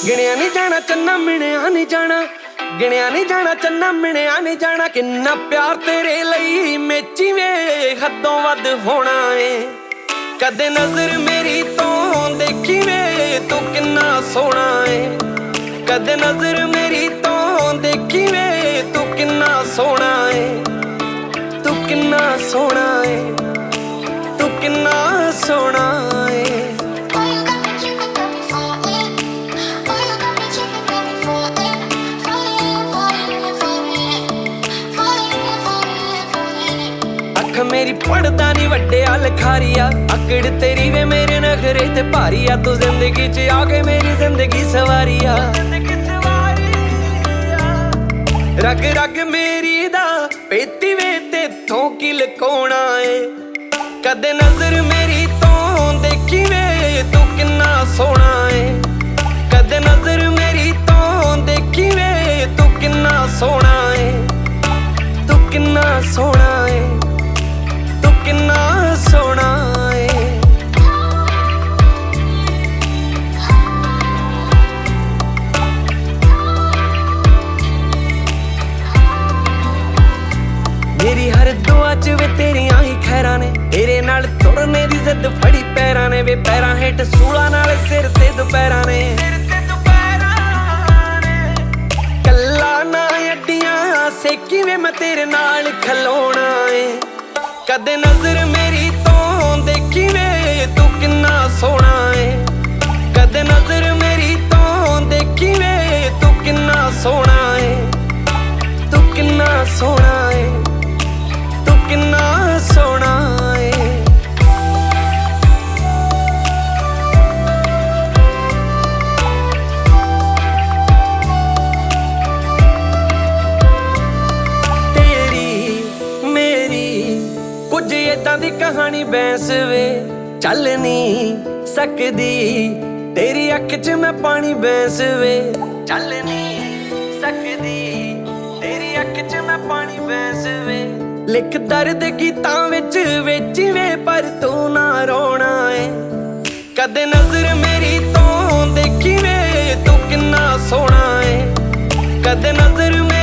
ਗਿਣਿਆ ਨਹੀਂ ਜਾਣਾ ਚੰਨਾ ਮਿਣਿਆ ਨਹੀਂ ਜਾਣਾ, ਗਿਣਿਆ ਨਹੀਂ ਜਾਣਾ ਚੰਨਾ ਮਿਣਿਆ ਨਹੀਂ ਜਾਣਾ। ਕਿੰਨਾ ਪਿਆਰ ਤੇਰੇ ਲਈ ਮੇਚੀ ਵੇ ਹੱਦੋਂ ਵੱਧ ਹੋਣਾ ਏ। ਕਦੇ ਨਜ਼ਰ ਮੇਰੀ ਤੋਂ ਦੇਖੀ ਵੇ ਤੂੰ ਕਿੰਨਾ ਸੋਹਣਾ ਏ। ਕਦੇ ਨਜ਼ਰ ਮੇਰੀ ਤੋਂ ਦੇਖੀ ਵੇ ਤੂੰ ਕਿੰਨਾ ਸੋਹਣਾ ਏ। ਤੂੰ ਕਿੰਨਾ ਸੋਹਣਾ ਏ, ਤੂੰ ਕਿੰਨਾ ਸੋਹਣਾ ਏ। ਅੱਖ ਮੇਰੀ ਪੜਦਾ ਨੀ ਵੱਡਿਆ ਲਖਾਰੀਆ, ਅਕੜ ਤੇਰੀ ਵੇ ਮੇਰੇ ਨਖਰੇ ਤੇ ਭਾਰੀ ਆ। ਤੂੰ ਜ਼ਿੰਦਗੀ 'ਚ ਆ ਕੇ ਮੇਰੀ ਜ਼ਿੰਦਗੀ ਸਵਾਰੀਆ। ਰਗ ਰਗ ਮੇਰੀ ਦਾ ਪੇਤੀ ਵੇ ਤੇਥੋਂ ਕੀ ਲੁਕਾਉਣਾ ਏ। ਕਦੇ ਨਜ਼ਰ ਮੇਰੀ ਤੋਂ ਦੇਖੀ ਵੇ ਤੂੰ ਕਿੰਨਾ ਸੋਹਣਾ ਏ। ਕਦੇ ਨਜ਼ਰ ਮੇਰੀ ਤੋਂ ਦੇਖੀ ਵੇ ਤੂੰ ਕਿੰਨਾ ਸੋਹਣਾ ਏ। ਤੂੰ ਕਿੰਨਾ ਸੋਹਣਾ ਏ, ਤੂੰ ਕਿੰਨਾ ਸੋਹਣਾ ਏ। ਮੇਰੀ ਹਰ ਦੁਆ 'ਚ ਵੇ ਤੇਰੀਆਂ ਹੀ ਖੈਰਾਂ ਨੇ। ਤੇਰੇ ਨਾਲ ਤੁਰਨੇ ਦੀ ਜ਼ਿੱਦ ਫੜੀ ਪੈਰਾਂ ਨੇ ਵੇ। ਪੈਰਾਂ ਹੇਠ ਸੂਲਾਂ ਨਾਲ ਸਿਰ ਤੇ ਦੁਪਹਿਰਾਂ ਨੇ। ਕੱਲਾ ਨਾ ਅੱਡੀਆਂ ਸੇਕੀ ਵੇ ਮੈਂ ਤੇਰੇ ਨਾਲ ਖਲੋਣਾ ਏ। ਕਦੇ ਨਜ਼ਰ ਮੇਰੀ ਤੋਂ ਦੇਖੀ ਵੇ ਤੂੰ ਕਿੰਨਾ ਸੋਹਣਾ ਏ। ਕਦੇ ਨਜ਼ਰ ਮੇਰੀ ਤੋਂ ਦੇਖੀ ਵੇ ਤੂੰ ਕਿੰਨਾ ਸੋਹਣਾ ਏ। ਤੂੰ ਕਿੰਨਾ ਸੋਹਣਾ ਏ, ਤੂੰ ਕਿੰਨਾ ਸੋਹਣਾ ਏ। ਤੇਰੀ ਮੇਰੀ ਕੁਝ ਏਦਾਂ ਦੀ ਕਹਾਣੀ ਬੈਂਸ ਵੇ। ਚੱਲ ਨੀ ਸਕਦੀ ਤੇਰੀ ਅੱਖ 'ਚ ਮੈਂ ਪਾਣੀ ਬੈਂਸ ਵੇ। ਚੱਲ ਨੀ ਸਕਦੀ ਤੇਰੀ ਅੱਖ 'ਚ ਮੈਂ ਪਾਣੀ ਬੈਂਸ ਵੇ। ਲਿਖ ਦਰਦ ਗੀਤਾਂ ਵਿੱਚ ਵੇਚੀ ਵੇ ਪਰ ਤੂੰ ਨਾ ਰੋਣਾ ਏ। ਕਦੇ ਨਜ਼ਰ ਮੇਰੀ ਤੋਂ ਦੇਖੀ ਵੇ ਤੂੰ ਕਿੰਨਾ ਸੋਹਣਾ ਏ। ਕਦੇ ਨਜ਼ਰ